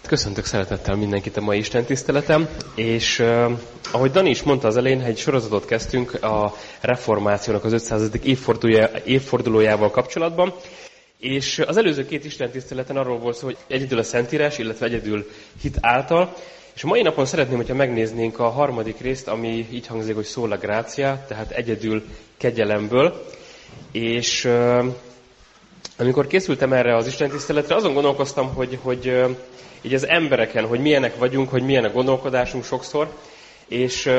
Köszöntök szeretettel mindenkit a mai Isten tiszteletem, és ahogy Dani is mondta az elején, egy sorozatot kezdtünk a reformációnak az 500. évfordulójával kapcsolatban, és az előző két Isten tiszteleten arról volt szó, hogy egyedül a Szentírás, illetve egyedül hit által, és a mai napon szeretném, hogyha megnéznénk a harmadik részt, ami így hangzik, hogy sola gratia, tehát egyedül kegyelemből, és amikor készültem erre az Isten tiszteletre, azon gondolkoztam, hogy így az embereken, hogy milyenek vagyunk, hogy milyen a gondolkodásunk sokszor, és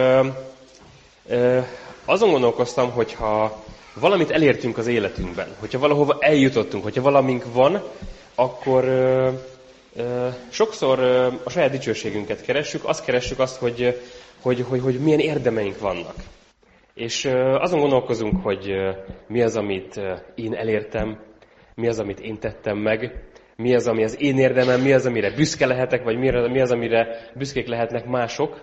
azon gondolkoztam, hogyha valamit elértünk az életünkben, hogyha valahova eljutottunk, hogyha valamink van, akkor sokszor a saját dicsőségünket keressük, azt keressük hogy milyen érdemeink vannak. És azon gondolkozunk, hogy mi az, amit én elértem, mi az, amit én tettem meg, mi az, ami az én érdemem, mi az, amire büszke lehetek, vagy mi az, amire büszkék lehetnek mások,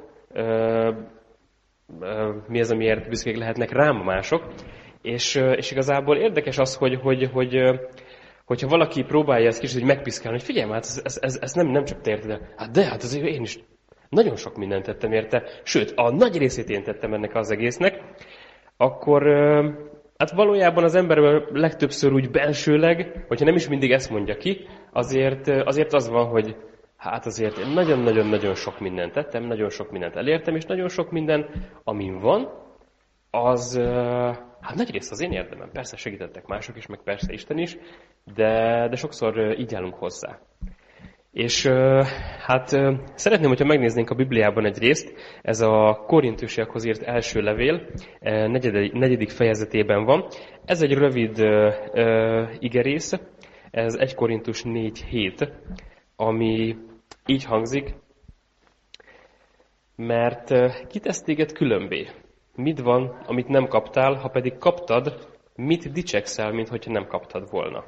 mi az, amiért büszkék lehetnek rám mások. És igazából érdekes az, hogyha valaki próbálja ezt kicsit megpiszkálni, hogy figyelj, hát ez nem csak te érted, hát azért én is nagyon sok mindent tettem érte, sőt, a nagy részét én tettem ennek az egésznek, akkor hát valójában az ember legtöbbször úgy belsőleg, hogyha nem is mindig ezt mondja ki, azért az van, hogy hát azért én nagyon-nagyon-nagyon sok mindent tettem, nagyon sok mindent elértem, és nagyon sok minden, amin van, az hát nagy rész az én érdemem. Persze segítettek mások is, meg persze Isten is, de sokszor így állunk hozzá. És hát szeretném, hogyha megnéznénk a Bibliában egy részt, ez a Korintusiakhoz írt első levél, negyedik fejezetében van. Ez egy rövid igerész, ez 1 Korintus 4:7, ami így hangzik, mert kitesz téged különbé? Mit van, amit nem kaptál, ha pedig kaptad, mit dicsekszel, minthogyha nem kaptad volna?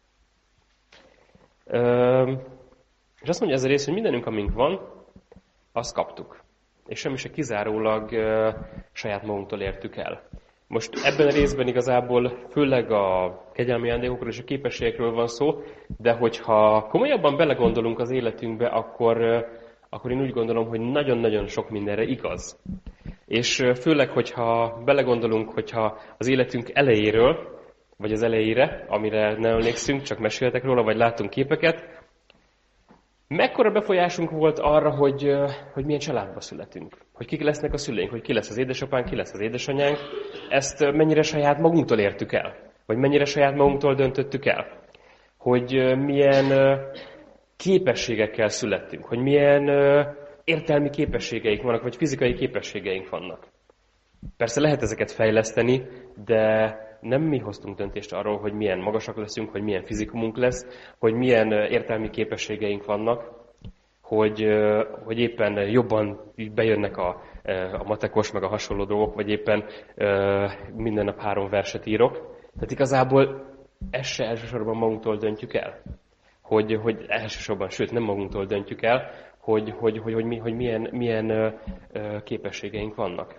És azt mondja ez a rész, hogy mindenünk, amink van, azt kaptuk. És semmi se kizárólag saját magunktól értük el. Most ebben a részben igazából főleg a kegyelmi ajándékokról és a képességekről van szó, de hogyha komolyabban belegondolunk az életünkbe, akkor én úgy gondolom, hogy nagyon-nagyon sok mindenre igaz. És főleg, hogyha belegondolunk, hogyha az életünk elejéről, vagy az elejére, amire nem emlékszünk, csak meséltek róla, vagy láttunk képeket, mekkora befolyásunk volt arra, hogy milyen családba születünk, hogy kik lesznek a szüleink, hogy ki lesz az édesapánk, ki lesz az édesanyánk, ezt mennyire saját magunktól értük el, vagy mennyire saját magunktól döntöttük el, hogy milyen képességekkel születtünk, hogy milyen értelmi képességeink vannak, vagy fizikai képességeink vannak. Persze lehet ezeket fejleszteni, de nem mi hoztunk döntést arról, hogy milyen magasak leszünk, hogy milyen fizikumunk lesz, hogy milyen értelmi képességeink vannak, hogy éppen jobban bejönnek a matekos, meg a hasonló dolgok, vagy éppen minden nap 3 verset írok. Tehát igazából ezt se elsősorban magunktól döntjük el. Hogy elsősorban, sőt nem magunktól döntjük el, hogy milyen képességeink vannak.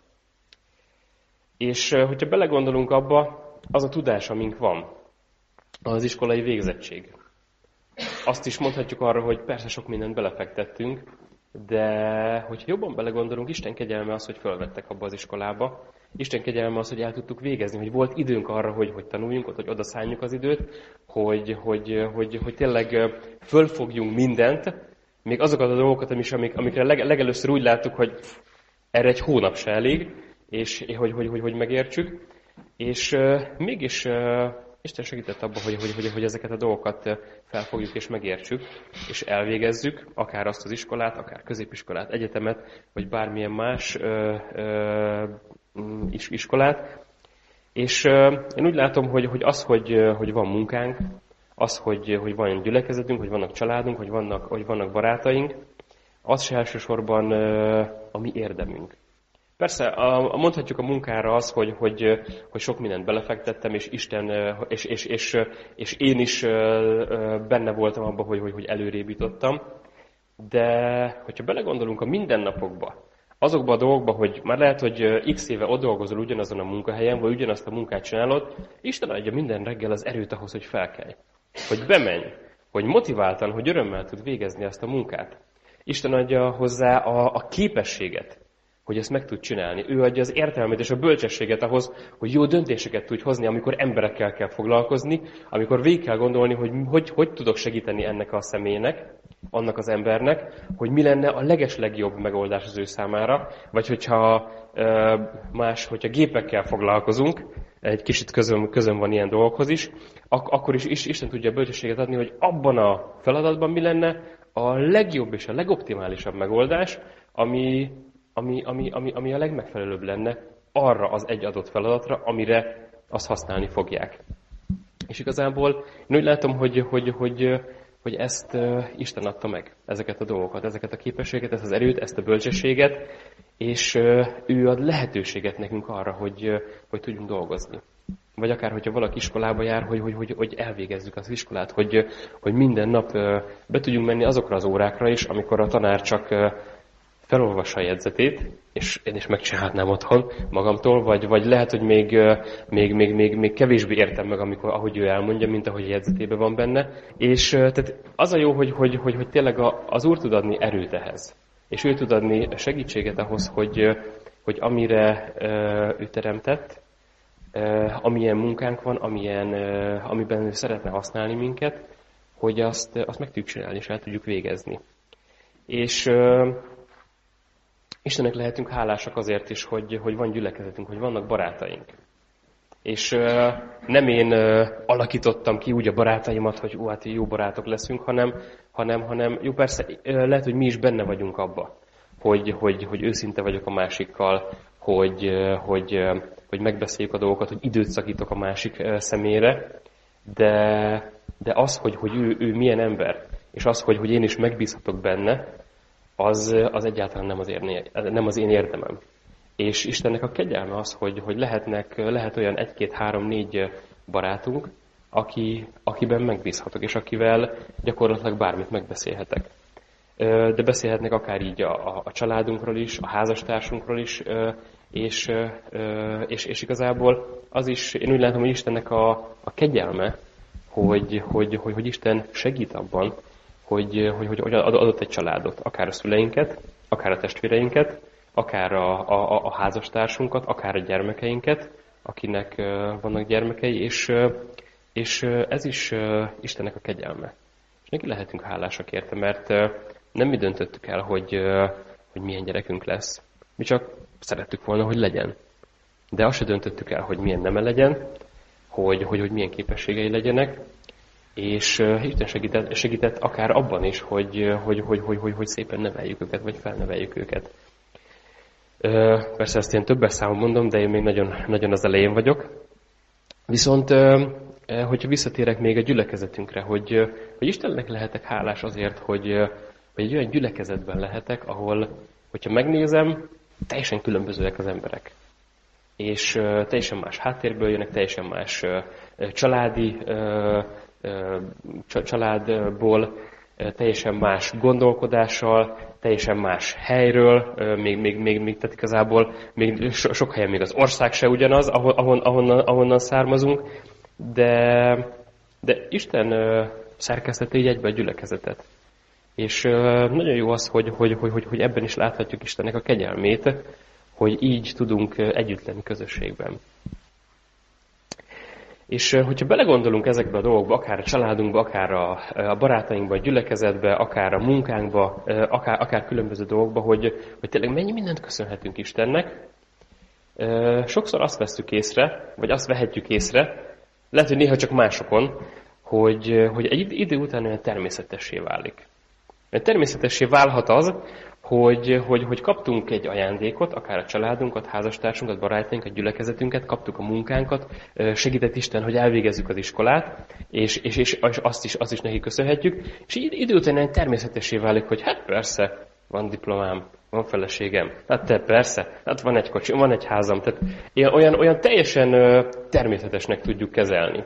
És hogyha belegondolunk abba, az a tudás, amink van, az iskolai végzettség. Azt is mondhatjuk arra, hogy persze sok mindent belefektettünk, de hogyha jobban belegondolunk, Isten kegyelme az, hogy fölvettek abba az iskolába. Isten kegyelme az, hogy el tudtuk végezni, hogy volt időnk arra, hogy tanuljunk, hogy odaszálljuk az időt, hogy tényleg fölfogjunk mindent, még azokat a dolgokat, amikre legelőször úgy láttuk, hogy erre egy hónap se elég, és hogy megértsük. És mégis Isten segített abban, hogy ezeket a dolgokat felfogjuk és megértsük, és elvégezzük, akár azt az iskolát, akár középiskolát, egyetemet, vagy bármilyen más iskolát. És én úgy látom, hogy az, hogy van munkánk, az, hogy van gyülekezetünk, hogy vannak családunk, hogy vannak barátaink, az se elsősorban a mi érdemünk. Persze, mondhatjuk a munkára az, hogy sok mindent belefektettem, és Isten, és én is benne voltam abban, hogy előrébb jutottam. De hogyha belegondolunk a mindennapokba, azokba a dolgokba, hogy már lehet, hogy x éve ott dolgozol ugyanazon a munkahelyen, vagy ugyanazt a munkát csinálod, Isten adja minden reggel az erőt ahhoz, hogy felkelj. Hogy bemenj, hogy motiváltan, hogy örömmel tud végezni ezt a munkát. Isten adja hozzá a képességet, hogy ezt meg tud csinálni. Ő adja az értelmet és a bölcsességet ahhoz, hogy jó döntéseket tudj hozni, amikor emberekkel kell foglalkozni, amikor végig kell gondolni, hogy tudok segíteni ennek a személynek, annak az embernek, hogy mi lenne a legeslegjobb megoldás az ő számára, vagy hogyha hogyha gépekkel foglalkozunk, egy kicsit közön van ilyen dolgokhoz is, akkor is Isten tudja a bölcsességet adni, hogy abban a feladatban mi lenne a legjobb és a legoptimálisabb megoldás, ami a legmegfelelőbb lenne arra az egy adott feladatra, amire azt használni fogják. És igazából én úgy látom, hogy ezt Isten adta meg, ezeket a dolgokat, ezeket a képességeket, ezt az erőt, ezt a bölcsességet, és ő ad lehetőséget nekünk arra, hogy tudjunk dolgozni. Vagy akár, hogyha valaki iskolába jár, hogy elvégezzük az iskolát, hogy minden nap be tudjunk menni azokra az órákra is, amikor a tanár csak felolvassa a jegyzetét, és én is megcsinálhatnám otthon magamtól, vagy lehet, hogy még kevésbé értem meg, ahogy ő elmondja, mint ahogy a jegyzetében van benne. És tehát az a jó, hogy tényleg az Úr tud adni erőt ehhez. És ő tud adni segítséget ahhoz, hogy amire ő teremtett, amilyen munkánk van, amiben ő szeretne használni minket, hogy azt meg tudjuk csinálni, és el tudjuk végezni. És Istennek lehetünk hálásak azért is, hogy van gyülekezetünk, hogy vannak barátaink. És nem én alakítottam ki úgy a barátaimat, hogy hát jó barátok leszünk, hanem jó, persze lehet, hogy mi is benne vagyunk abba, hogy őszinte vagyok a másikkal, hogy megbeszéljük a dolgokat, hogy időt szakítok a másik személyre, de az, hogy ő milyen ember, és az, hogy én is megbízhatok benne, az egyáltalán nem az én érdemem. És Istennek a kegyelme az, hogy lehet olyan 1, 2, 3, 4 barátunk, akiben megbízhatok, és akivel gyakorlatilag bármit megbeszélhetek. De beszélhetnek akár így a családunkról is, a házastársunkról is, és igazából az is, én úgy látom, hogy Istennek a kegyelme, hogy Isten segít abban, hogy adott egy családot, akár a szüleinket, akár a testvéreinket, akár a házastársunkat, akár a gyermekeinket, akinek vannak gyermekei, és ez is Istennek a kegyelme. És neki lehetünk hálásak érte, mert nem mi döntöttük el, hogy milyen gyerekünk lesz. Mi csak szerettük volna, hogy legyen. De azt se döntöttük el, hogy milyen neme legyen, hogy milyen képességei legyenek, és Isten segített akár abban is, hogy szépen neveljük őket, vagy felneveljük őket. Persze ezt én többes számon mondom, de én még nagyon, nagyon az elején vagyok. Viszont, hogyha visszatérek még a gyülekezetünkre, hogy Istennek lehetek hálás azért, hogy egy olyan gyülekezetben lehetek, ahol, hogyha megnézem, teljesen különbözőek az emberek. És teljesen más háttérből jönnek, teljesen más családból, teljesen más gondolkodással, teljesen más helyről, még tehát igazából még sok helyen még az ország se ugyanaz, ahonnan származunk, de Isten szerkesztette így egybe a gyülekezetet. És nagyon jó az, hogy ebben is láthatjuk Istennek a kegyelmét, hogy így tudunk együtt lenni közösségben. És hogyha belegondolunk ezekbe a dolgokba, akár a családunkba, akár a barátainkba, a gyülekezetbe, akár a munkánkba, akár különböző dolgokba, hogy tényleg mennyi mindent köszönhetünk Istennek, sokszor azt vesszük észre, vagy azt vehetjük észre, lehet, hogy néha csak másokon, hogy egy idő után olyan természetessé válik. Természetessé válhat az, hogy kaptunk egy ajándékot, akár a családunkat, házastársunkat, barátainkat, gyülekezetünket, kaptuk a munkánkat, segített Isten, hogy elvégezzük az iskolát, és azt is neki köszönhetjük, és így idő után természetessé válik, hogy hát persze, van diplomám, van feleségem, hát te persze, hát van egy kocsi, van egy házam, tehát olyan teljesen természetesnek tudjuk kezelni.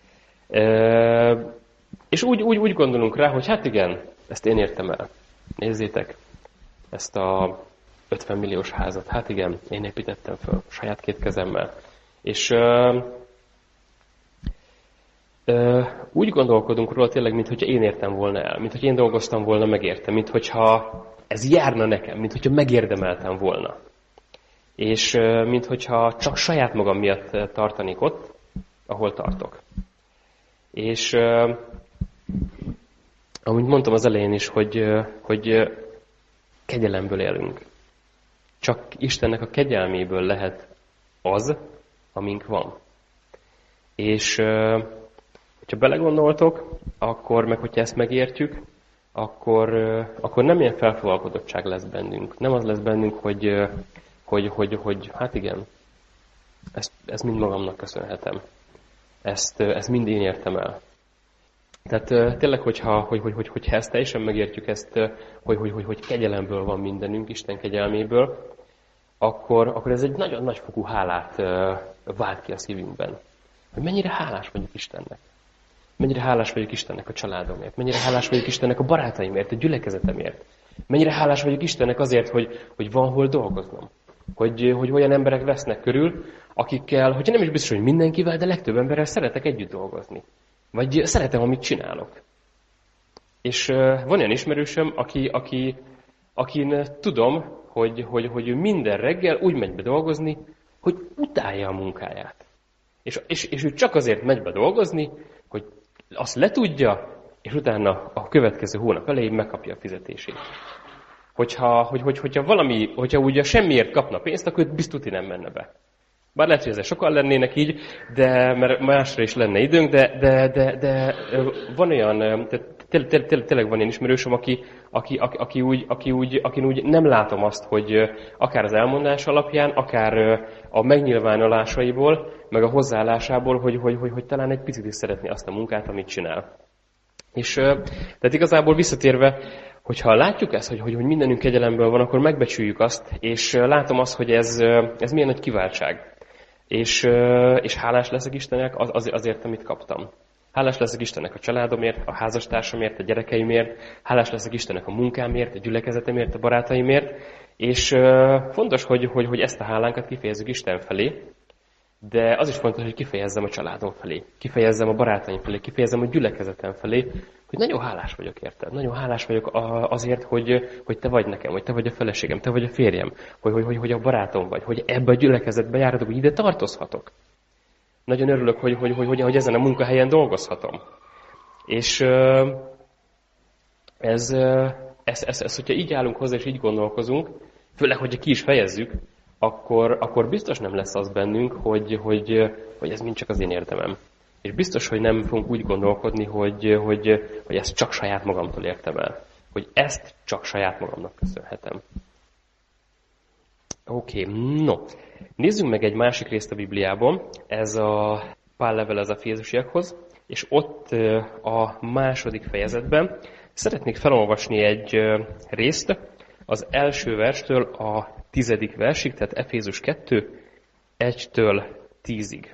És úgy gondolunk rá, hogy hát igen, ezt én értem el. Nézzétek, ezt a 50 milliós házat. Hát igen, én építettem föl saját 2 kezemmel. És úgy gondolkodunk róla tényleg, mintha én értem volna el, mintha én dolgoztam volna megérte, mintha ez járna nekem, mintha megérdemeltem volna. És mintha csak saját magam miatt tartanék ott, ahol tartok. És ahogy mondtam az elején is, hogy kegyelemből élünk. Csak Istennek a kegyelméből lehet az, amink van. És hogyha belegondoltok, akkor, meg hogyha ezt megértjük, akkor nem ilyen felfogalkodottság lesz bennünk. Nem az lesz bennünk, hogy hát igen, ezt mind magamnak köszönhetem. Ezt mind én értem el. Tehát tényleg, hogyha ezt teljesen megértjük, hogy kegyelemből van mindenünk, Isten kegyelméből, akkor ez egy nagyon nagyfokú hálát vált ki a szívünkben. Hogy mennyire hálás vagyok Istennek. Mennyire hálás vagyok Istennek a családomért. Mennyire hálás vagyok Istennek a barátaimért, a gyülekezetemért. Mennyire hálás vagyok Istennek azért, hogy van hol dolgoznom. Hogy olyan emberek vesznek körül, akikkel, hogyha nem is biztos, hogy mindenkivel, de legtöbb emberrel szeretek együtt dolgozni. Vagy szeretem, amit csinálok. És van olyan ismerősöm, akin tudom, hogy ő minden reggel úgy megy be dolgozni, hogy utálja a munkáját. És ő csak azért megy be dolgozni, hogy azt letudja, és utána a következő hónap elején megkapja a fizetését. Hogyha ugye semmiért kapna pénzt, akkor biztos nem menne be. Bár lehet, hogy ezzel sokan lennének így, de mert másra is lenne időnk, de van olyan, tényleg van ilyen ismerősöm, akin úgy nem látom azt, hogy akár az elmondás alapján, akár a megnyilvánulásaiból, meg a hozzáállásából, hogy talán egy picit is szeretné azt a munkát, amit csinál. És tehát igazából visszatérve, hogyha látjuk ezt, hogy mindenünk kegyelemből van, akkor megbecsüljük azt, és látom azt, hogy ez milyen nagy kiváltság. És hálás leszek Istennek azért, amit kaptam. Hálás leszek Istennek a családomért, a házastársamért, a gyerekeimért, hálás leszek Istennek a munkámért, a gyülekezetemért, a barátaimért, és fontos, hogy ezt a hálánkat kifejezzük Isten felé, de az is fontos, hogy kifejezzem a családom felé, kifejezzem a barátaim felé, kifejezzem a gyülekezetem felé, hogy nagyon hálás vagyok érted. Nagyon hálás vagyok azért, hogy te vagy nekem, hogy te vagy a feleségem, te vagy a férjem, hogy a barátom vagy, hogy ebbe a gyülekezetbe járhatok, hogy ide tartozhatok. Nagyon örülök, hogy ezen a munkahelyen dolgozhatom. És hogyha így állunk hozzá, és így gondolkozunk, főleg, hogyha ki is fejezzük, akkor biztos nem lesz az bennünk, hogy ez mind csak az én érdemem. És biztos, hogy nem fogunk úgy gondolkodni, hogy ezt csak saját magamtól értem el. Hogy ezt csak saját magamnak köszönhetem. Oké, no. Nézzünk meg egy másik részt a Bibliában. Ez a Pál levele az Efézusiakhoz, és ott a 2. fejezetben szeretnék felolvasni egy részt az első verstől a 10. versig, tehát Efézus 2, 1-től 10-ig.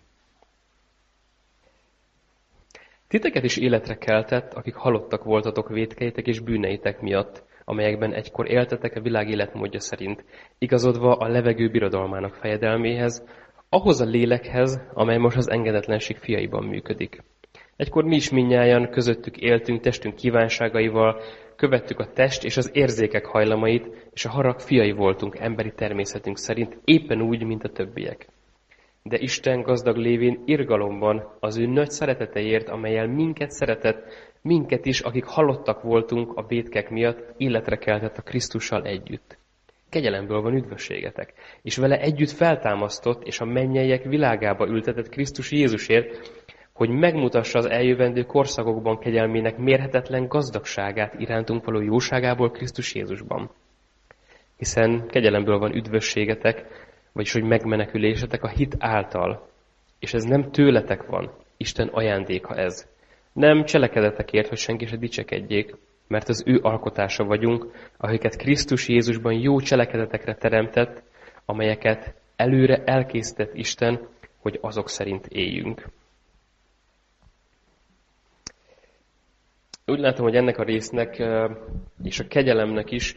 Titeket is életre keltett, akik halottak voltatok vétkeitek és bűneitek miatt, amelyekben egykor éltetek a világ életmódja szerint, igazodva a levegő birodalmának fejedelméhez, ahhoz a lélekhez, amely most az engedetlenség fiaiban működik. Egykor mi is mindnyájan közöttük éltünk testünk kívánságaival, követtük a test és az érzékek hajlamait, és a harag fiai voltunk emberi természetünk szerint, éppen úgy, mint a többiek. De Isten gazdag lévén irgalomban az ő nagy szereteteért, amellyel minket szeretett, minket is, akik halottak voltunk a vétkek miatt, életre keltett a Krisztussal együtt. Kegyelemből van üdvösségetek, és vele együtt feltámasztott, és a mennyeiek világába ültetett Krisztus Jézusért, hogy megmutassa az eljövendő korszakokban kegyelmének mérhetetlen gazdagságát irántunk való jóságából Krisztus Jézusban. Hiszen kegyelemből van üdvösségetek, vagyis hogy megmenekülésetek a hit által. És ez nem tőletek van, Isten ajándéka ez. Nem cselekedetekért, hogy senki se dicsekedjék, mert az ő alkotása vagyunk, akiket Krisztus Jézusban jó cselekedetekre teremtett, amelyeket előre elkészített Isten, hogy azok szerint éljünk. Úgy látom, hogy ennek a résznek és a kegyelemnek is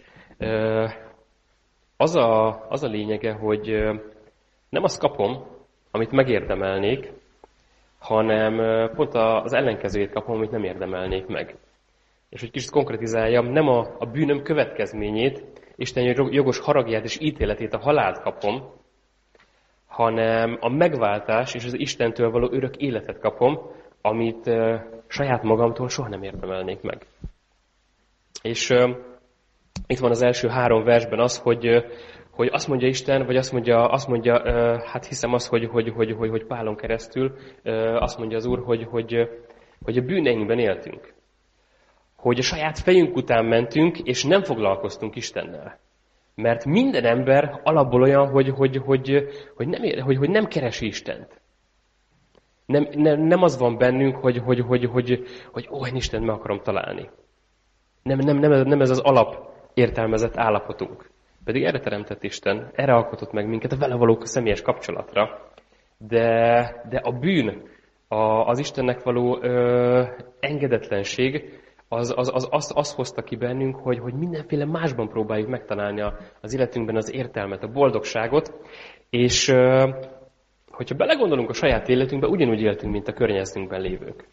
az a lényege, hogy nem azt kapom, amit megérdemelnék, hanem pont az ellenkezőjét kapom, amit nem érdemelnék meg. És hogy kicsit konkretizáljam, nem a bűnöm következményét, Isten jogos haragját és ítéletét, a halált kapom, hanem a megváltás és az Istentől való örök életet kapom, amit saját magamtól soha nem érdemelnék meg. És itt van az első 3 versben az, hogy azt mondja Isten, vagy azt mondja hát hiszem azt, hogy Pálon keresztül azt mondja az Úr, hogy a bűneinkben éltünk. Hogy a saját fejünk után mentünk, és nem foglalkoztunk Istennel. Mert minden ember alapból olyan, hogy nem keresi Istent. Nem az van bennünk, hogy én Istent meg akarom találni. Nem ez az alap értelmezett állapotunk. Pedig erre teremtett Isten, erre alkotott meg minket, a vele való személyes kapcsolatra. De a bűn, az Istennek való engedetlenség, az hozta ki bennünk, hogy mindenféle másban próbáljuk megtalálni az életünkben az értelmet, a boldogságot, és hogyha belegondolunk a saját életünkbe, ugyanúgy éltünk, mint a környezetünkben lévők.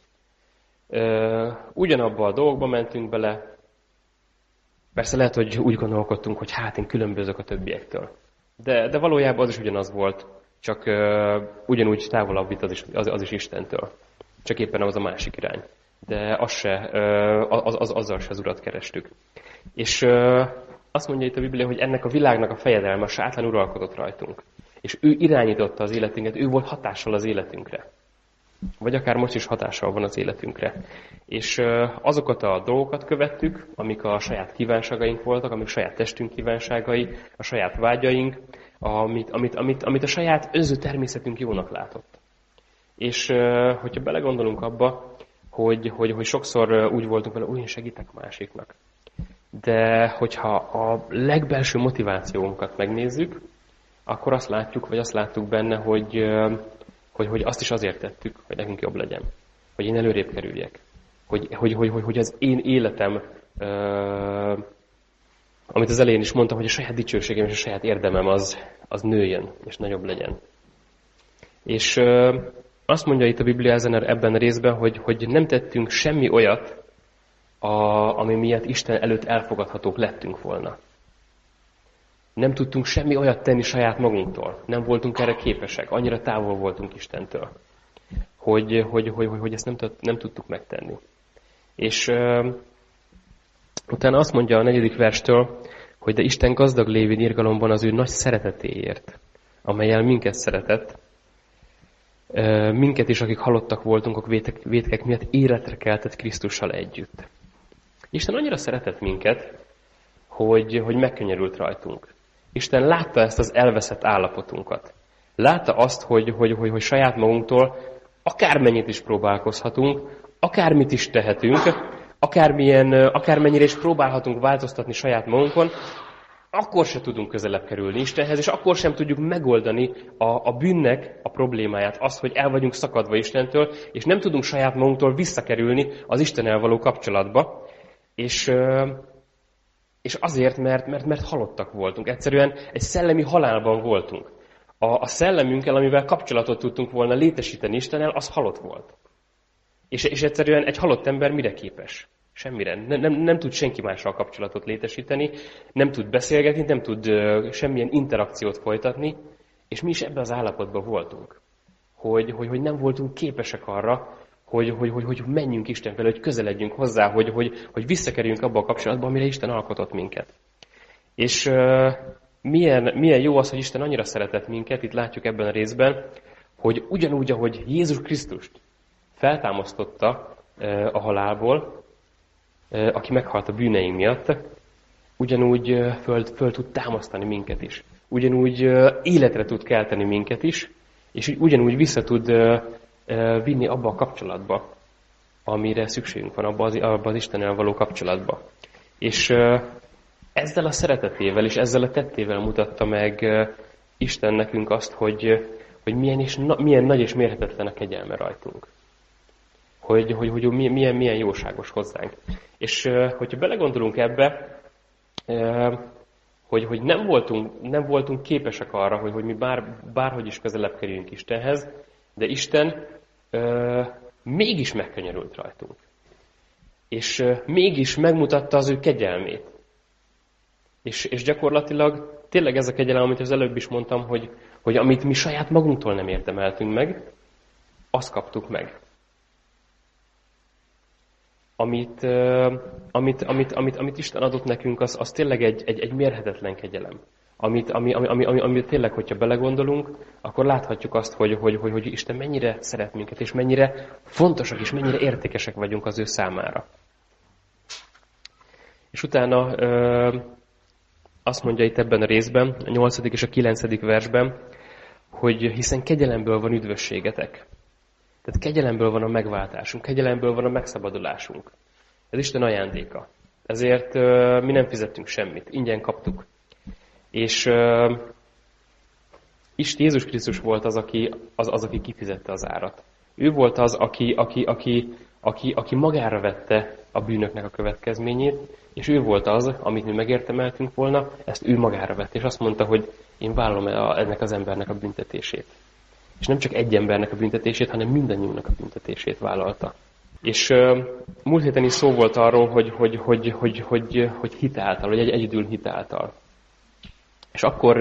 Ugyanabba a dolgokba mentünk bele, persze lehet, hogy úgy gondolkodtunk, hogy hát én különbözök a többiektől. De valójában az is ugyanaz volt, csak ugyanúgy távolabb vitt az is Istentől. Csak éppen az a másik irány. De azzal se az Urat kerestük. És azt mondja itt a Biblia, hogy ennek a világnak a fejedelme, a sátán uralkodott rajtunk. És ő irányította az életünket, ő volt hatással az életünkre. Vagy akár most is hatással van az életünkre. És azokat a dolgokat követtük, amik a saját kívánságaink voltak, amik a saját testünk kívánságai, a saját vágyaink, amit a saját önző természetünk jónak látott. És hogyha belegondolunk abba, hogy sokszor úgy voltunk vele, én segítek a másiknak. De hogyha a legbelső motivációnkat megnézzük, akkor azt látjuk, vagy azt láttuk benne, hogy azt is azért tettük, hogy nekünk jobb legyen. Hogy én előrébb kerüljek. Hogy az én életem, amit az elején is mondtam, hogy a saját dicsőségem és a saját érdemem az nőjön, és nagyobb legyen. És azt mondja itt a Biblia ebben a részben, hogy nem tettünk semmi olyat, ami miatt Isten előtt elfogadhatók lettünk volna. Nem tudtunk semmi olyat tenni saját magunktól. Nem voltunk erre képesek. Annyira távol voltunk Istentől, hogy ezt nem tudtuk megtenni. És utána azt mondja a 4. verstől, hogy de Isten gazdag lévén irgalomban az ő nagy szeretetéért, amellyel minket szeretett, minket is, akik halottak voltunk a vétkek miatt, életre keltett Krisztussal együtt. Isten annyira szeretett minket, hogy megkönnyebbült rajtunk. Isten látta ezt az elveszett állapotunkat. Látta azt, hogy saját magunktól akármennyit is próbálkozhatunk, akármit is tehetünk, akármennyire is próbálhatunk változtatni saját magunkon, akkor sem tudunk közelebb kerülni Istenhez, és akkor sem tudjuk megoldani a bűnnek a problémáját, azt, hogy el vagyunk szakadva Istentől, és nem tudunk saját magunktól visszakerülni az Istennel való kapcsolatba, és azért, mert halottak voltunk. Egyszerűen egy szellemi halálban voltunk. A szellemünkkel, amivel kapcsolatot tudtunk volna létesíteni Istennel, az halott volt. És egyszerűen egy halott ember mire képes? Semmire. Nem tud senki mással kapcsolatot létesíteni, nem tud beszélgetni, nem tud semmilyen interakciót folytatni, és mi is ebben az állapotban voltunk. Hogy nem voltunk képesek arra, hogy menjünk Isten felé, hogy közeledjünk hozzá, hogy visszakerüljünk abba a kapcsolatba, amire Isten alkotott minket. És milyen jó az, hogy Isten annyira szeretett minket, itt látjuk ebben a részben, hogy ugyanúgy, ahogy Jézus Krisztust feltámasztotta a halálból, aki meghalt a bűneink miatt, ugyanúgy föl tud támasztani minket is. Ugyanúgy életre tud kelteni minket is, és ugyanúgy vissza tud vinni abba a kapcsolatba, amire szükségünk van, abba az Istennel való kapcsolatba. És ezzel a szeretetével és ezzel a tettével mutatta meg Isten nekünk azt, hogy milyen nagy és mérhetetlen a kegyelme rajtunk. Hogy milyen jóságos hozzánk. És hogyha belegondolunk ebbe, hogy nem voltunk képesek arra, hogy mi bárhogy is közelebb kerüljünk Istenhez, de Isten mégis megkönyörült rajtunk. És mégis megmutatta az ő kegyelmét. És gyakorlatilag tényleg ez a kegyelem, amit az előbb is mondtam, hogy amit mi saját magunktól nem érdemeltünk meg, azt kaptuk meg. Amit Isten adott nekünk, az tényleg egy mérhetetlen kegyelem. Amit tényleg, hogyha belegondolunk, akkor láthatjuk azt, hogy Isten mennyire szeret minket, és mennyire fontosak, és mennyire értékesek vagyunk az ő számára. És utána azt mondja itt ebben a részben, a 8. és a 9. versben, hogy hiszen kegyelemből van üdvösségetek. Tehát kegyelemből van a megváltásunk, kegyelemből van a megszabadulásunk. Ez Isten ajándéka. Ezért mi nem fizettünk semmit, ingyen kaptuk. És Jézus Krisztus volt az, aki kifizette az árat. Ő volt az, aki magára vette a bűnöknek a következményét, és ő volt az, amit mi megérdemeltünk volna, ezt ő magára vette, és azt mondta, hogy én vállalom ennek az embernek a büntetését. És nem csak egy embernek a büntetését, hanem mindannyiunknak a büntetését vállalta. És múlt héten is szó volt arról, hogy hitáltal, vagy egyedül hitáltal. És akkor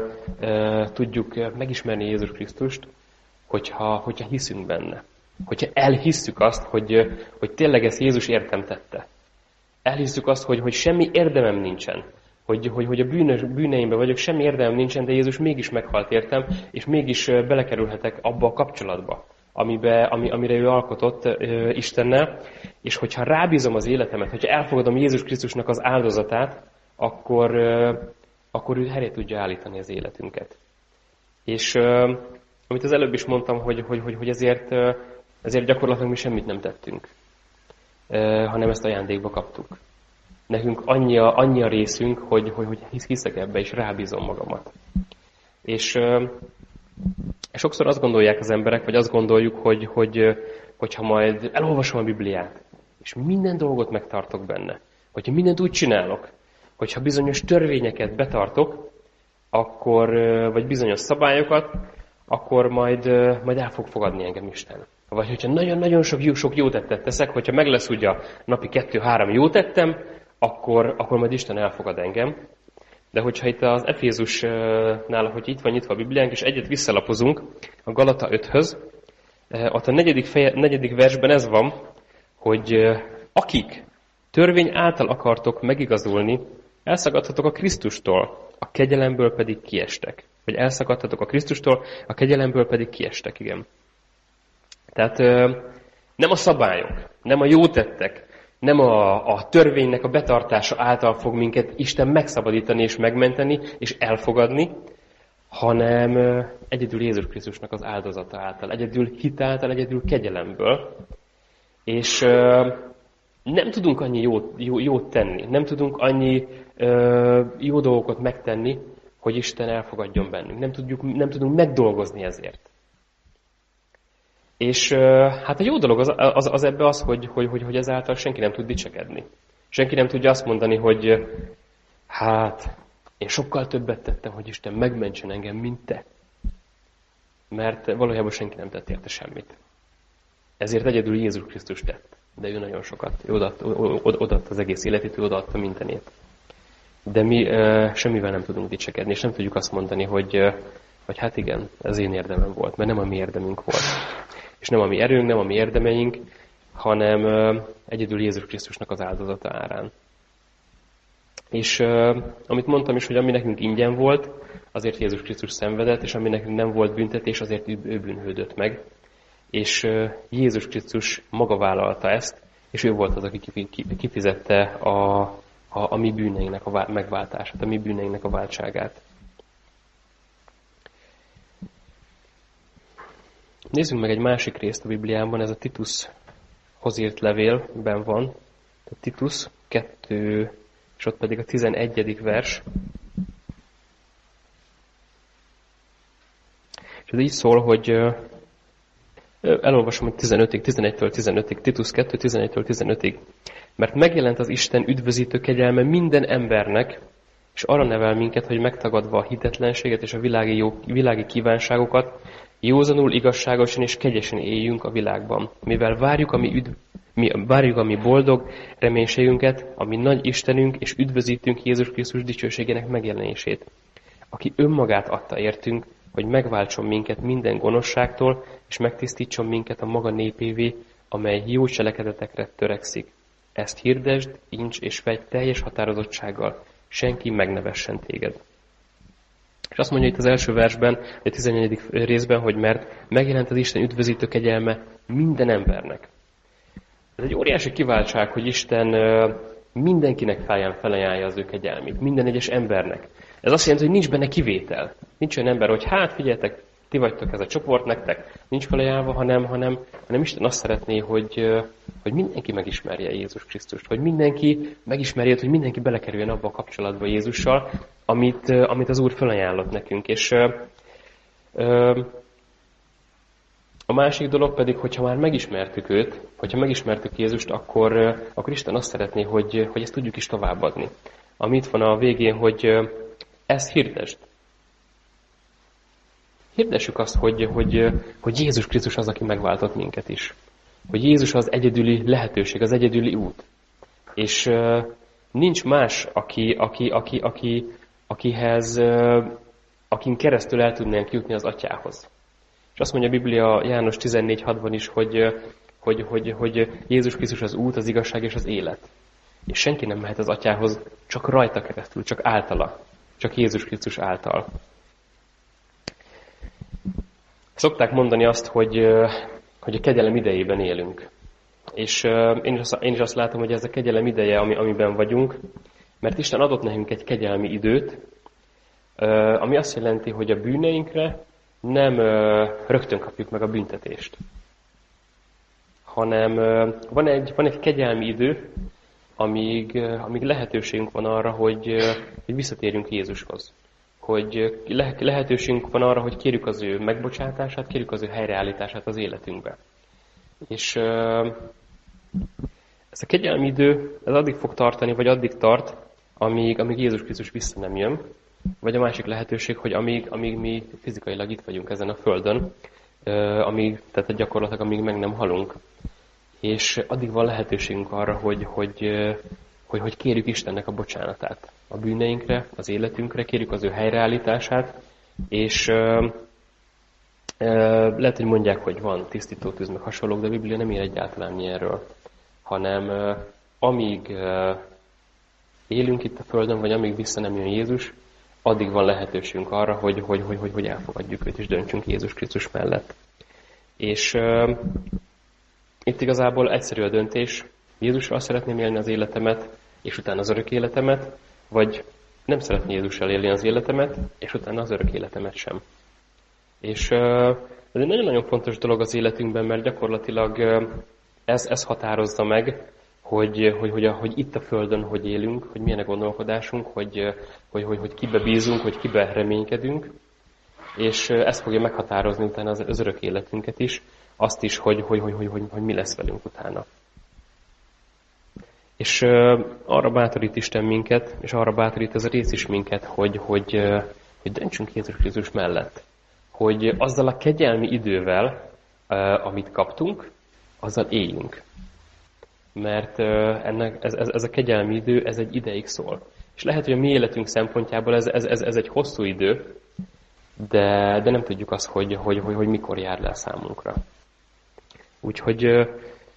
tudjuk megismerni Jézus Krisztust, hogyha hiszünk benne. Hogyha elhisszük azt, hogy tényleg ezt Jézus értem tette. Elhisszük azt, hogy semmi érdemem nincsen. Hogy a bűneimben vagyok, semmi érdemem nincsen, de Jézus mégis meghalt értem, és mégis belekerülhetek abba a kapcsolatba, amire ő alkotott Istennel. És hogyha rábízom az életemet, hogyha elfogadom Jézus Krisztusnak az áldozatát, akkor ő helyre tudja állítani az életünket. És amit az előbb is mondtam, hogy ezért gyakorlatilag mi semmit nem tettünk, hanem ezt ajándékba kaptuk. Nekünk annyi a részünk, hogy hiszek ebbe, és rábízom magamat. És sokszor azt gondolják az emberek, vagy azt gondoljuk, hogyha majd elolvasom a Bibliát, és minden dolgot megtartok benne, hogyha mindent úgy csinálok, hogyha bizonyos törvényeket betartok, vagy bizonyos szabályokat, akkor majd el fog fogadni engem Isten. Vagy hogyha nagyon-nagyon sok jó tettet teszek, hogyha meg lesz ugye a napi 2-3 jó tettem, akkor majd Isten elfogad engem. De hogyha itt az Efézusnál, hogy itt van nyitva a Bibliánk, és egyet visszalapozunk a Galata 5-höz, ott a 4. versben ez van, hogy akik törvény által akartok megigazulni, elszakadhatok a Krisztustól, a kegyelemből pedig kiestek. Vagy elszakadhatok a Krisztustól, a kegyelemből pedig kiestek, igen. Tehát nem a szabályok, nem a jó tettek, nem a törvénynek a betartása által fog minket Isten megszabadítani és megmenteni és elfogadni, hanem egyedül Jézus Krisztusnak az áldozata által, egyedül hit által, egyedül kegyelemből. És nem tudunk annyi jót tenni, nem tudunk annyi jó dolgokat megtenni, hogy Isten elfogadjon bennünk. Nem tudunk megdolgozni ezért. És hát a jó dolog az ebbe az, hogy ezáltal senki nem tud dicsekedni. Senki nem tudja azt mondani, hogy hát én sokkal többet tettem, hogy Isten megmentsen engem, mint te. Mert valójában senki nem tett érte semmit. Ezért egyedül Jézus Krisztus tett. De ő nagyon sokat. Ő odaadta az egész életét, ő odaadta mindenét. De mi semmivel nem tudunk dicsekedni, és nem tudjuk azt mondani, hogy hát igen, ez én érdemem volt, mert nem a mi érdemünk volt. És nem a mi erőnk, nem a mi érdemeink, hanem egyedül Jézus Krisztusnak az áldozata árán. És amit mondtam is, hogy ami nekünk ingyen volt, azért Jézus Krisztus szenvedett, és ami nekünk nem volt büntetés, azért ő bűnhődött meg. És Jézus Krisztus maga vállalta ezt, és ő volt az, aki kifizette a mi bűneinknek a megváltását, a mi bűneinknek a váltságát. Nézzünk meg egy másik részt a Bibliában, ez a Titushoz írt levélben van. A Titus 2, és ott pedig a 11. vers. És ez így szól, hogy elolvasom, hogy 11-től 15-ig, Titus 2, 11-től 15-ig. Mert megjelent az Isten üdvözítő kegyelme minden embernek, és arra nevel minket, hogy megtagadva a hitetlenséget és a világi kívánságokat, Józanul, igazságosan és kegyesen éljünk a világban, mivel várjuk a mi boldog reménységünket, a mi nagy Istenünk és üdvözítünk Jézus Krisztus dicsőségének megjelenését, aki önmagát adta értünk, hogy megváltson minket minden gonoszságtól, és megtisztítson minket a maga népévé, amely jó cselekedetekre törekszik. Ezt hirdesd, incs és vegy teljes határozottsággal, senki megnevessen téged. És azt mondja itt az első versben, a 14. részben, hogy mert megjelent az Isten üdvözítő kegyelme minden embernek. Ez egy óriási kiváltság, hogy Isten mindenkinek felajánlja az ő kegyelmét, minden egyes embernek. Ez azt jelenti, hogy nincs benne kivétel. Nincs olyan ember, hogy hát figyeljetek, ti vagytok ez a csoport, nektek nincs felajánlva, hanem Isten azt szeretné, hogy mindenki megismerje Jézus Krisztust, hogy mindenki megismerje, hogy mindenki belekerüljön abba a kapcsolatba Jézussal, amit az Úr felajánlott nekünk. És a másik dolog pedig, hogyha már megismertük őt, hogyha megismertük Jézust, akkor Isten azt szeretné, hogy ezt tudjuk is továbbadni. Ami itt van a végén, hogy ezt hirdesd. Hirdessük azt, hogy Jézus Krisztus az, aki megváltott minket is. Hogy Jézus az egyedüli lehetőség, az egyedüli út. És nincs más, akin keresztül el tudnánk jutni az Atyához. És azt mondja a Biblia János 14.6-ban is, hogy Jézus Krisztus az út, az igazság és az élet. És senki nem mehet az Atyához csak rajta keresztül, csak általa. Csak Jézus Krisztus által. Szokták mondani azt, hogy a kegyelem idejében élünk. És én is azt látom, hogy ez a kegyelem ideje, amiben vagyunk, mert Isten adott nekünk egy kegyelmi időt, ami azt jelenti, hogy a bűneinkre nem rögtön kapjuk meg a büntetést, hanem van egy kegyelmi idő, amíg lehetőségünk van arra, hogy visszatérjünk Jézushoz. Hogy lehetőségünk van arra, hogy kérjük az ő megbocsátását, kérjük az ő helyreállítását az életünkbe. És ez a kegyelmi idő, ez addig fog tartani, vagy addig tart, amíg Jézus Krisztus vissza nem jön. Vagy a másik lehetőség, hogy amíg mi fizikailag itt vagyunk ezen a földön, tehát gyakorlatilag amíg meg nem halunk. És addig van lehetőségünk arra, hogy kérjük Istennek a bocsánatát a bűneinkre, az életünkre, kérjük az ő helyreállítását, és lehet, hogy mondják, hogy van tisztítótűz, meg hasonlók, de a Biblia nem ír egyáltalán ilyenről, hanem amíg élünk itt a földön, vagy amíg vissza nem jön Jézus, addig van lehetőségünk arra, hogy elfogadjuk őt, és döntsünk Jézus Krisztus mellett. És itt igazából egyszerű a döntés. Jézussal szeretném élni az életemet, és utána az örök életemet, vagy nem szeretném Jézussal élni az életemet, és utána az örök életemet sem. És ez egy nagyon-nagyon fontos dolog az életünkben, mert gyakorlatilag ez határozza meg, hogy itt a Földön hogy élünk, hogy milyen a gondolkodásunk, hogy kibe bízunk, hogy kibe reménykedünk, és ez fogja meghatározni utána az örök életünket is, azt is, hogy mi lesz velünk utána. És arra bátorít Isten minket, és arra bátorít ez a rész is minket, hogy döntsünk Jézus Krisztus mellett. Hogy azzal a kegyelmi idővel, amit kaptunk, azzal éljünk. Mert ez a kegyelmi idő, ez egy ideig szól. És lehet, hogy a mi életünk szempontjából ez egy hosszú idő, de nem tudjuk azt, hogy mikor jár le a számunkra. Úgyhogy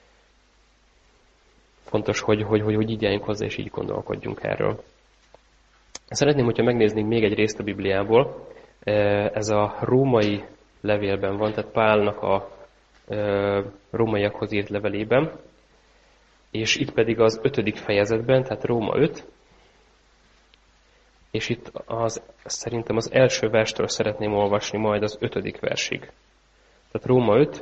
fontos, hogy így álljunk hozzá, és így gondolkodjunk erről. Szeretném, hogyha megnéznénk még egy részt a Bibliából. Ez a római levélben van, tehát Pálnak a rómaiakhoz írt levelében, és itt pedig az 5. fejezetben, tehát Róma 5, és itt szerintem az első verstől szeretném olvasni majd az 5. versig. Tehát Róma 5,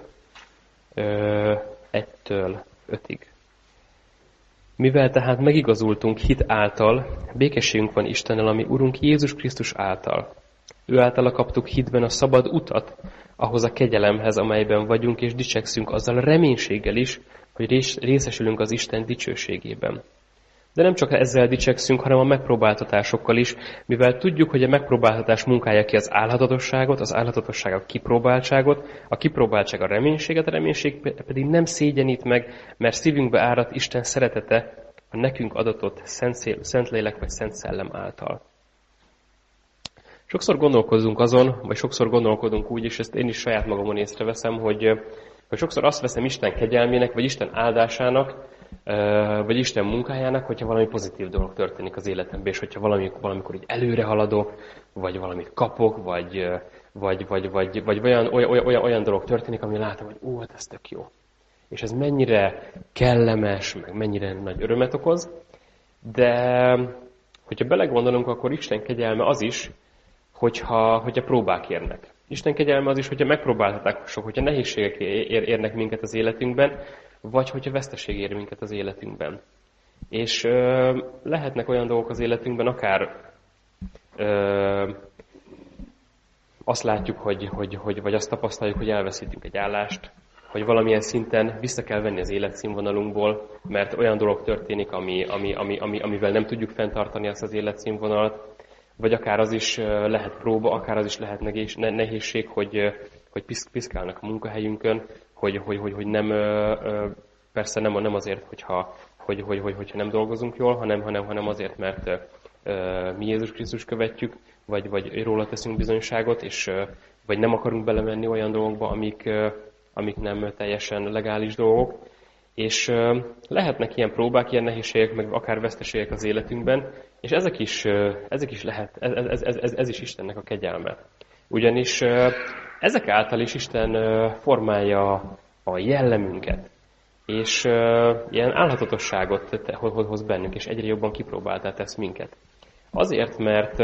1-től 5-ig. Mivel tehát megigazultunk hit által, békességünk van Istennel, ami Urunk Jézus Krisztus által. Ő általa kaptuk hitben a szabad utat, ahhoz a kegyelemhez, amelyben vagyunk, és dicsekszünk azzal a reménységgel is, hogy részesülünk az Isten dicsőségében. De nem csak ezzel dicsekszünk, hanem a megpróbáltatásokkal is, mivel tudjuk, hogy a megpróbáltatás munkálja ki az álhatatosságot, az álhatatosság a kipróbáltságot, a kipróbáltság a reménységet, a reménység pedig nem szégyenít meg, mert szívünkbe árat Isten szeretete a nekünk adatott Szentlélek vagy Szent Szellem által. Sokszor gondolkozunk azon, vagy sokszor gondolkodunk úgy, és ezt én is saját magamon észreveszem, hogy sokszor azt veszem Isten kegyelmének, vagy Isten áldásának, vagy Isten munkájának, hogyha valami pozitív dolog történik az életemben, és hogyha valamikor így előre haladok, vagy valamit kapok, vagy olyan dolog történik, ami látom, hogy hát ez tök jó. És ez mennyire kellemes, meg mennyire nagy örömet okoz, de hogyha belegondolunk, akkor Isten kegyelme az is, hogyha próbák érnek. Isten kegyelme az is, hogyha megpróbáltatások, hogyha nehézségek érnek minket az életünkben, vagy hogyha veszteség ér minket az életünkben. És lehetnek olyan dolgok az életünkben, akár azt látjuk, vagy azt tapasztaljuk, hogy elveszítünk egy állást, hogy valamilyen szinten vissza kell venni az életszínvonalunkból, mert olyan dolog történik, amivel nem tudjuk fenntartani azt az életszínvonalat, vagy akár az is lehet próba, akár az is lehet nehézség, hogy piszkálnak a munkahelyünkön, hogy nem, persze nem azért, hogyha nem dolgozunk jól, hanem azért, mert mi Jézus Krisztus követjük, vagy róla teszünk bizonyságot, és vagy nem akarunk belemenni olyan dolgokba, amik nem teljesen legális dolgok. És lehetnek ilyen próbák, ilyen nehézségek, meg akár veszteségek az életünkben, és ezek is lehet, ez is Istennek a kegyelme. Ugyanis ezek által is Isten formálja a jellemünket, és ilyen álhatatosságot hoz bennünk, és egyre jobban kipróbáltá tesz minket. Azért, mert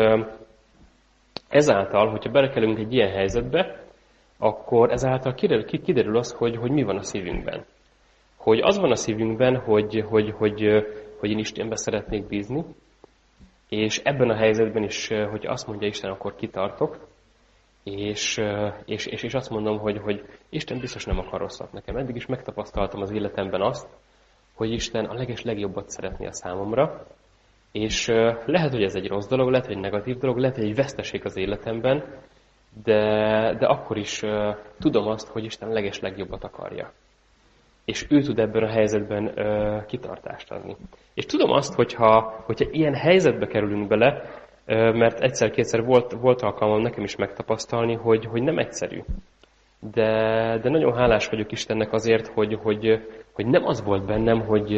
ezáltal, hogyha belekelünk egy ilyen helyzetbe, akkor ezáltal kiderül az, hogy mi van a szívünkben. Hogy az van a szívünkben, hogy én Istenbe szeretnék bízni, és ebben a helyzetben is, hogy azt mondja Isten, akkor kitartok, és azt mondom, hogy Isten biztos nem akar rosszat nekem. Eddig is megtapasztaltam az életemben azt, hogy Isten a legjobbat szeretné a számomra, és lehet, hogy ez egy rossz dolog, lehet, hogy egy negatív dolog, lehet, hogy egy veszteség az életemben, de akkor is tudom azt, hogy Isten a legjobbat akarja. És ő tud ebben a helyzetben kitartást adni. És tudom azt, hogyha ilyen helyzetbe kerülünk bele, mert egyszer-kétszer volt alkalmam nekem is megtapasztalni, hogy nem egyszerű. De nagyon hálás vagyok Istennek azért, hogy nem az volt bennem,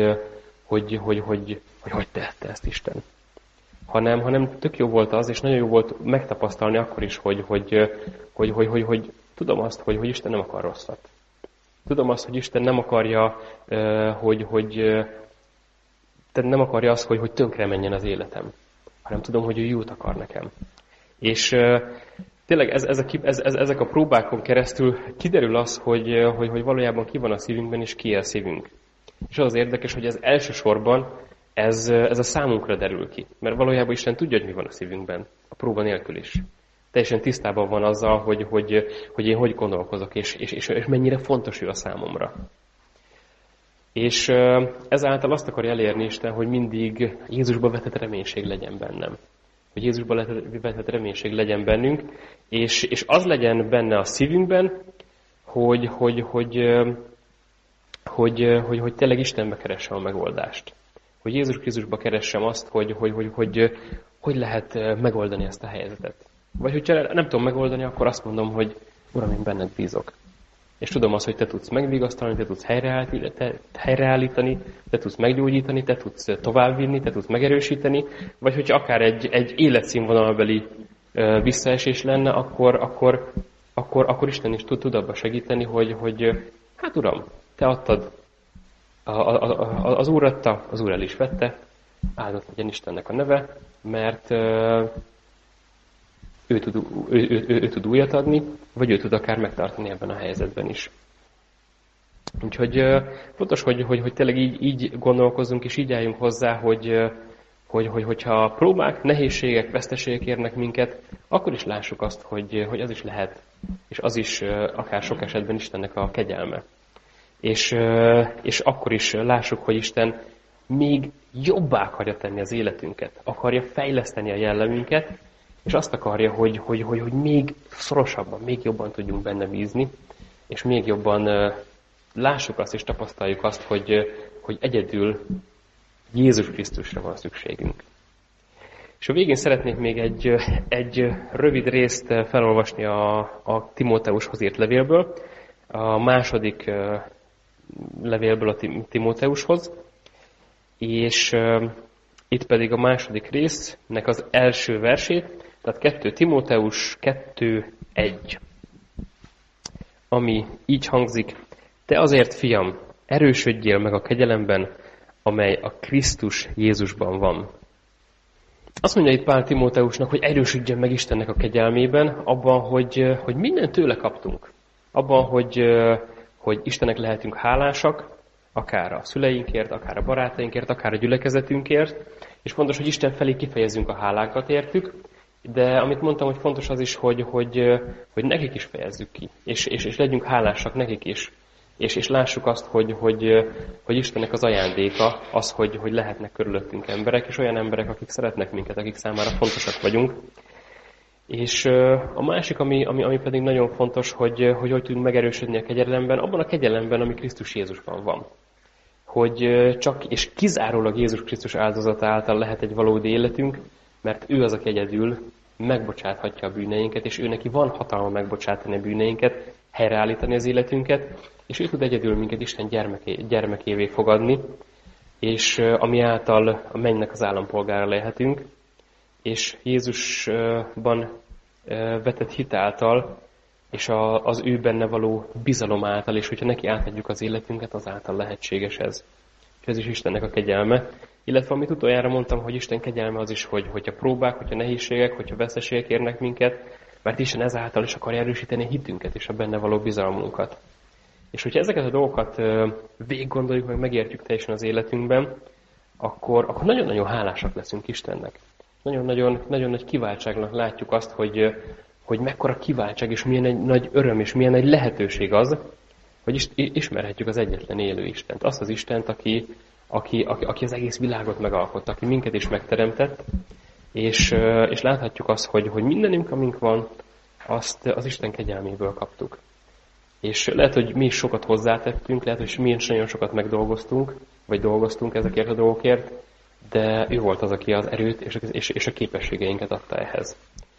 hogy tehette ezt Isten. Hanem tök jó volt az, és nagyon jó volt megtapasztalni akkor is, hogy tudom azt, hogy Isten nem akar rosszat. Tudom azt, hogy Isten nem akarja, nem akarja azt, hogy tönkre menjen az életem, hanem tudom, hogy ő jót akar nekem. És tényleg ezek a próbákon keresztül kiderül az, hogy valójában ki van a szívünkben, és ki a szívünk. És az érdekes, hogy ez elsősorban ez a számunkra derül ki. Mert valójában Isten tudja, hogy mi van a szívünkben, a próba nélkül is. Teljesen tisztában van azzal, hogy én hogy gondolkozok, és mennyire fontos ő a számomra. És ezáltal azt akar elérni Isten, hogy mindig Jézusba vetett reménység legyen bennem. Hogy Jézusba vetett reménység legyen bennünk, és az legyen benne a szívünkben, hogy tényleg Istenbe keressem a megoldást. Hogy Jézus Krisztusba keressem azt, hogy lehet megoldani ezt a helyzetet. Vagy hogyha nem tudom megoldani, akkor azt mondom, hogy Uram, én benned bízok. És tudom azt, hogy te tudsz megvigasztalni, te tudsz helyreállítani, te tudsz meggyógyítani, te tudsz továbbvinni, te tudsz megerősíteni, vagy hogyha akár egy életszínvonalbeli visszaesés lenne, akkor Isten is tud abba segíteni, hogy hát Uram, te adtad, az Úr adta, az Úr el is áldott legyen Istennek a neve, mert ő tud újat adni, vagy ő tud akár megtartani ebben a helyzetben is. Úgyhogy fontos, hogy tényleg így gondolkozzunk, és így álljunk hozzá, hogyha próbák, nehézségek, veszteségek érnek minket, akkor is lássuk azt, hogy az is lehet, és az is akár sok esetben Istennek a kegyelme. És akkor is lássuk, hogy Isten még jobbá akarja tenni az életünket, akarja fejleszteni a jellemünket, és azt akarja, hogy még szorosabban, még jobban tudjunk benne bízni, és még jobban lássuk azt és tapasztaljuk azt, hogy egyedül Jézus Krisztusra van szükségünk. És a végén szeretnék még egy rövid részt felolvasni a Timóteushoz írt levélből, a második levélből a Timóteushoz, és itt pedig a második résznek az első versét, tehát 2 Timóteus 2:1, ami így hangzik: Te azért, fiam, erősödjél meg a kegyelemben, amely a Krisztus Jézusban van. Azt mondja itt Pál Timóteusnak, hogy erősödjön meg Istennek a kegyelmében, abban, hogy mindent tőle kaptunk. Abban, hogy Istennek lehetünk hálásak, akár a szüleinkért, akár a barátainkért, akár a gyülekezetünkért, és fontos, hogy Isten felé kifejezzünk a hálánkat értük, de amit mondtam, hogy fontos az is, hogy nekik is fejezzük ki, és legyünk hálásak nekik is, és lássuk azt, hogy Istennek az ajándéka az, hogy lehetnek körülöttünk emberek, és olyan emberek, akik szeretnek minket, akik számára fontosak vagyunk. És a másik, ami pedig nagyon fontos, hogy tudunk megerősödni a kegyelemben, abban a kegyelemben, ami Krisztus Jézusban van. Hogy csak és kizárólag Jézus Krisztus áldozata által lehet egy valódi életünk, mert ő az, aki egyedül megbocsáthatja a bűneinket, és ő neki van hatalma megbocsátani a bűneinket, helyreállítani az életünket, és ő tud egyedül minket Isten gyermekévé fogadni, és ami által a mennynek az állampolgára lehetünk, és Jézusban vetett hit által, és az ő benne való bizalom által, és hogyha neki átadjuk az életünket, azáltal lehetséges ez. És ez is Istennek a kegyelme. Illetve amit utoljára mondtam, hogy Isten kegyelme az is, hogyha próbák, hogyha nehézségek, hogyha veszteségek érnek minket, mert Isten ezáltal is akar erősíteni a hitünket és a benne való bizalmunkat. És hogyha ezeket a dolgokat végig gondoljuk, meg megértjük teljesen az életünkben, akkor nagyon-nagyon hálásak leszünk Istennek. Nagyon nagy kiváltságnak látjuk azt, hogy mekkora kiváltság, és milyen egy nagy öröm, és milyen egy lehetőség az, hogy ismerhetjük az egyetlen élő Istent. Azt az Istent, aki az egész világot megalkotta, aki minket is megteremtett, és láthatjuk azt, hogy mindenünk, amink van, azt az Isten kegyelméből kaptuk. És lehet, hogy mi is sokat hozzátettünk, lehet, hogy mi is nagyon sokat megdolgoztunk, vagy dolgoztunk ezekért a dolgokért, de ő volt az, aki az erőt és a képességeinket adta ehhez.